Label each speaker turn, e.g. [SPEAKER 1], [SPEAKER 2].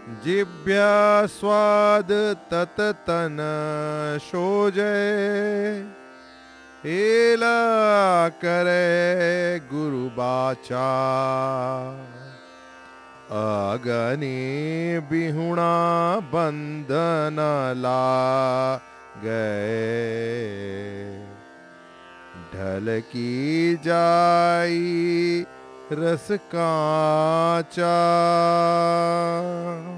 [SPEAKER 1] जिभ्या स्वाद तत तन सोजय, एला करे गुरु बाचा। अगनी बिहुणा बंधन ला गए, ढल की जाई रस काचा।